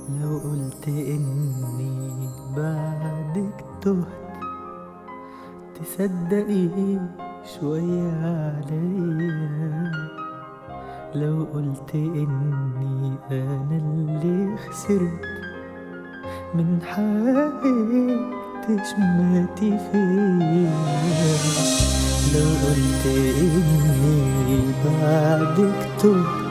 لو قلت إني بعدك تهت تصدقي شوية عليا. لو قلت إني أنا اللي خسرت من حقك تشمتي فيا. لو قلت إني بعدك تهت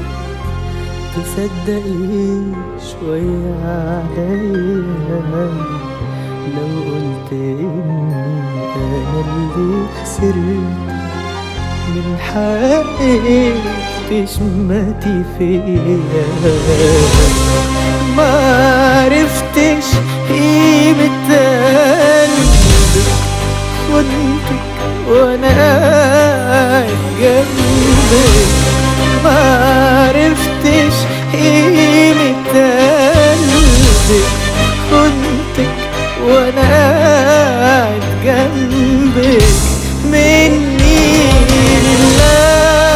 تصدقي شوية عليا. لو قلت إني أنا اللي خسرت من حقك تشمتي فيا. ما عرفتش قيمة قلبك وانتك وانا قاعد جنبك. ما عرفتش قيمة قلبك وانتك وانا قاعد جنبك. مني لله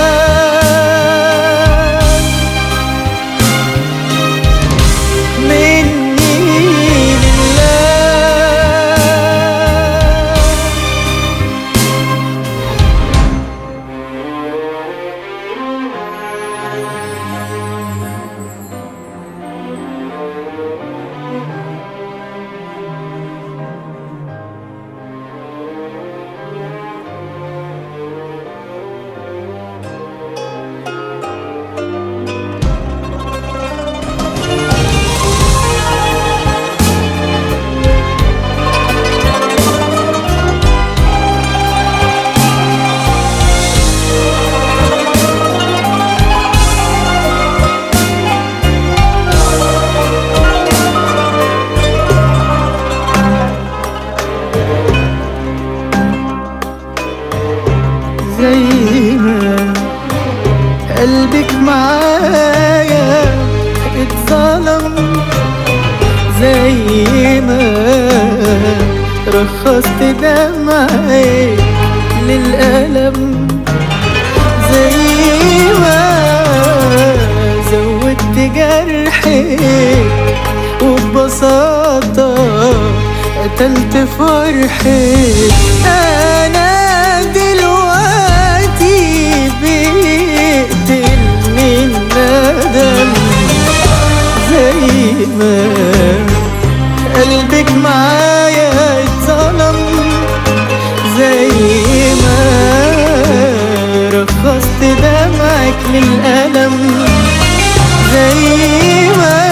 زي ما قلبك معايا اتظلم، زي ما رخصت دمعي للألم، زي ما زودت جرحك وببساطة قتلت فرحك. أنا زي ما قلبك معايا اتظلم، زي ما رخصت دمعك للألم، زي ما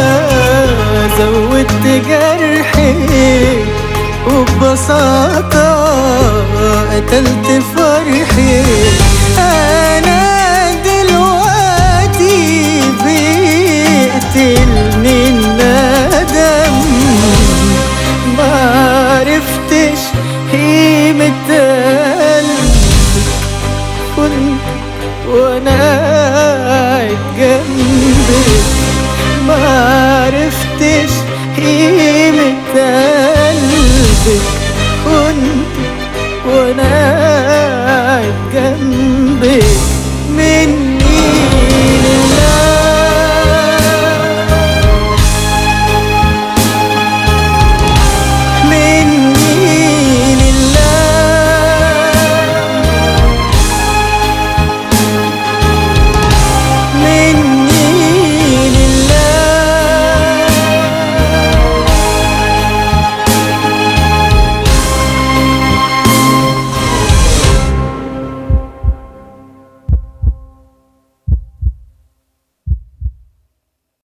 زودت جرحك وببساطة قتلت فرحك. أنا دلوقتي بقتل